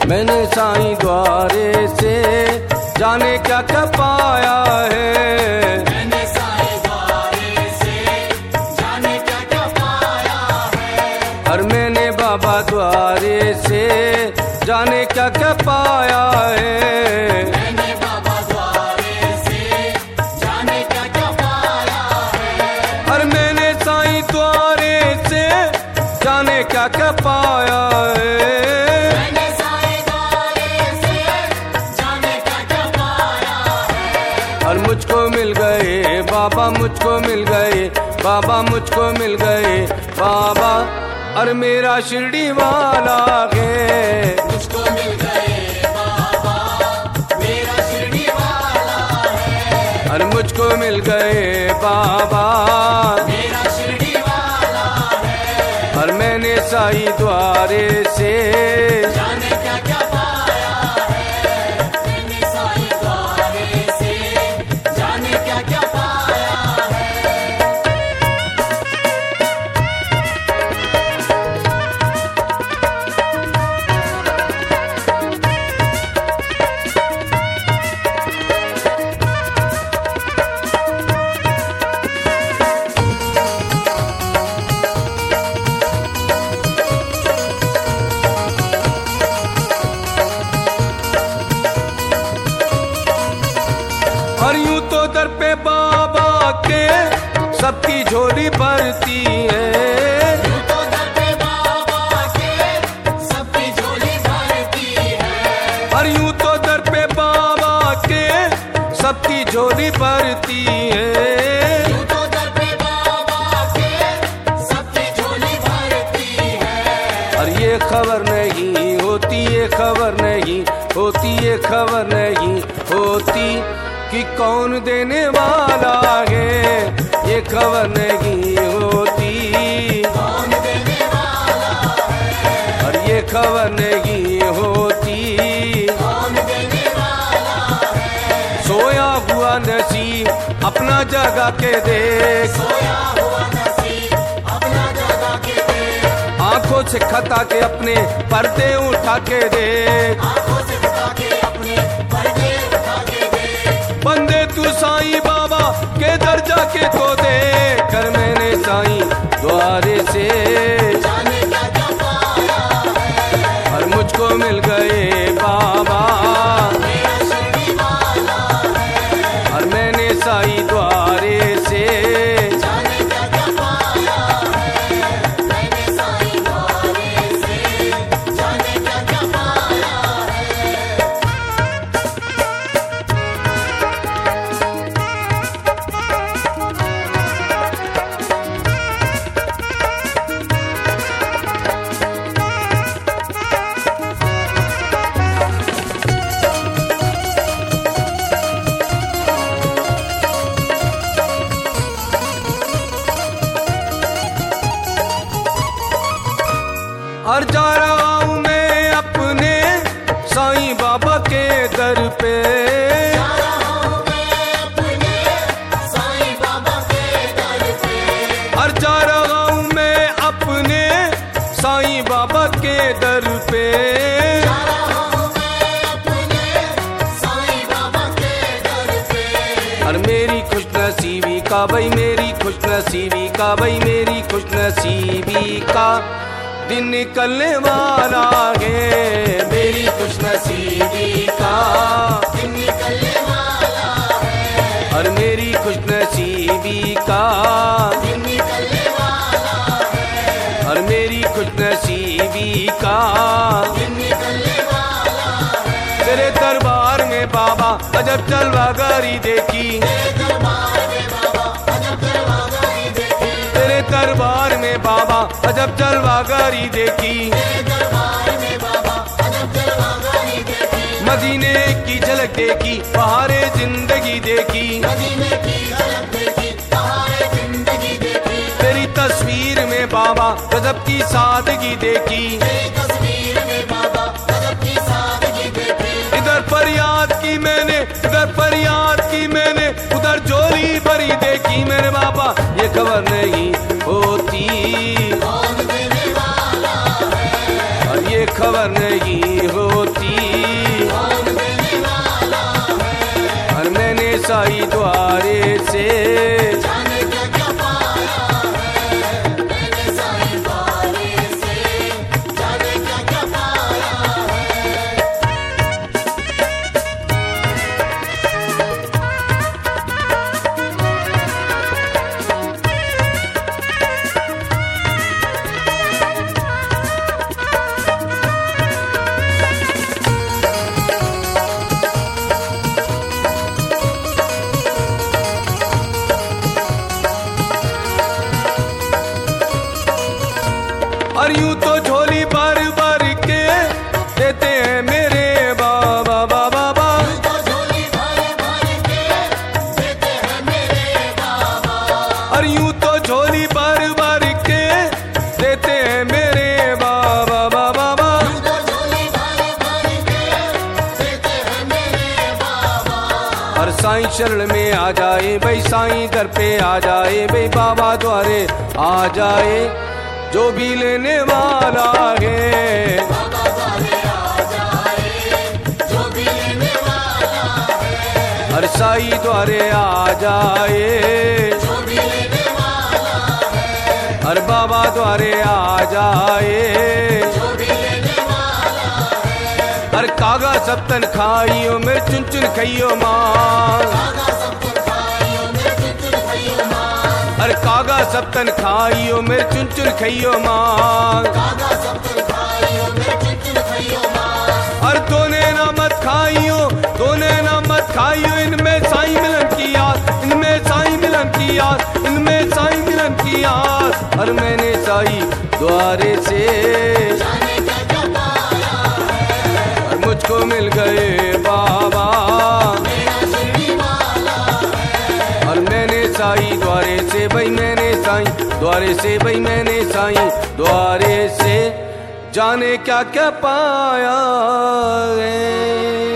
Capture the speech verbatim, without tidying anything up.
मैंने साईं द्वारे से जाने क्या क्या पाया है। मैंने साईं द्वारे से जाने क्या क्या पाया है। और मैंने बाबा द्वारे से जाने क्या क्या पाया है। मैंने बाबा द्वारे से जाने क्या क्या पाया है। और मैंने साईं द्वारे से जाने क्या क्या पाया है। मैंने साईं द्वारे से जाने क्या क्या पाया है। और मुझको मिल गए बाबा, मुझको मिल गए बाबा, मुझको मिल गए बाबा। और मेरा शिरडी वाला है। मुझको मिल गए बाबा, मेरा शिरडी वाला है। और मुझको मिल गए बाबा, मेरा शिरडी वाला है। और मैंने साईं द्वारे से जाने क्या क्या पाया है। मैंने साईं द्वारे से जाने क्या क्या पाया है। और यूं तो दर पे बाबा के सबकी झोली भरती है। यूं तो दर पे बाबा के सबकी झोली भरती है। और यूं तो दर पे बाबा के सबकी झोली भरती है। यूं तो दर पे बाबा के सबकी झोली भरती है। और ये खबर नहीं होती, ये खबर नहीं होती, ये खबर नहीं होती कि कौन देने वाला है। ये खबर नहीं होती, कौन देने वाला है। और ये खबर नहीं होती, कौन देने वाला है। सोया हुआ नसीब अपना जगा के देख। सोया हुआ नसीब अपना जगा के देख। आंखों से खता के अपने पर्दे उठा के देख। आंखों से उठा के अपने पर्दे उठा के देख। बंदे तू साईं बाबा के दर्जा के तो दे कर। मैंने साईं द्वारे से जाने क्या क्या पाया है। और मुझको मिल गए बाबा, मेरा शिरडी वाला है। और मैंने साईं द्वारे से जाने क्या क्या पाया है। मैंने साईं द्वारे से जाने क्या क्या पाया है। और जा रहा हूँ मैं अपने साईं बाबा के दर पे। जा रहा हूँ मैं अपने साईं बाबा के दर पे। और जा रहा हूँ मैं अपने साईं बाबा के दर पे। जा रहा हूँ मैं अपने साईं बाबा के दर पे। और मेरी खुशनसीबी का भाई, मेरी खुशनसीबी का भाई, मेरी खुशनसीबी का दिन निकलने वाला है। मेरी खुशनसीबी का दिन निकलने वाला है। और मेरी खुशनसीबी का दिन निकलने वाला है। और मेरी खुशनसीबी का दिन निकलने वाला है। तेरे दरबार में बाबा अजब जलवागरी देखी। तेरे दरबार में बाबा अजब जलवागरी देखी। तेरे दरबार में बाबा अजब जलवागरी देखी। तेरे दरबार में बाबा अजब जलवागरी देखी। मदीने की झलक देखी, बहारे जिंदगी देखी। मदीने की झलक देखी, बहारे जिंदगी देखी। तेरी तस्वीर में बाबा गजब की सादगी देखी। तेरी तस्वीर में बाबा गजब की सादगी देखी। इधर फरियाद की मैंने, उधर फरियाद की मैंने, उधर झोली भरी देखी मेरे बाबा। ये खबर नहीं होती, कौन देने वाला है। और ये खबर नहीं होती, साईं द्वारे से। जाने क्या क्या पाया है मैंने साईं द्वारे से, जाने क्या क्या पाया है। और यूं तो झोली भर भर के देते हैं मेरे बाबा बाबा बाबा। तो झोली भर भर के देते हैं मेरे बाबा, और यूं तो झोली भर भर के देते हैं मेरे बाबा बाबा बाबा। तो झोली भर भर के देते हैं मेरे बाबा। और साईं शरण में आ जाए भाई, साईं दर पे आ जाए भाई, बाबा द्वारे आ जाए जो भी लेने वाला है। बाबा द्वारे आ जाए जो भी लेने वाला है, और साईं द्वारे आ जाए जो भी लेने वाला है, और बाबा द्वारे आ जाए जो भी लेने वाला है। और कागा सब तन खाइयो मेरे चुन चुन खइयो माल। कागा सब तुम खाइयो मेरे चुन चुन खाइयो माल, और कागा सब तन खाइयो मेरे चुन चुन खइयो माल। कागा सब तुम खाइयो मेरे चुन चुन खाइयो माल। और दोने ना मत खाइयो, दोने ना मत खाइयो, इनमें साईं मिलन की याद, इनमें साईं मिलन की याद, इनमें साईं मिलन की याद। और मैंने साईं द्वारे से जाने क्या क्या पाया है, और मुझको मिल गए बाबा। मेरा शिरडी वाला है। और मैंने साईं द्वारे से भाई, मैंने साईं द्वारे से भाई, मैंने साईं द्वारे से जाने क्या क्या पाया है।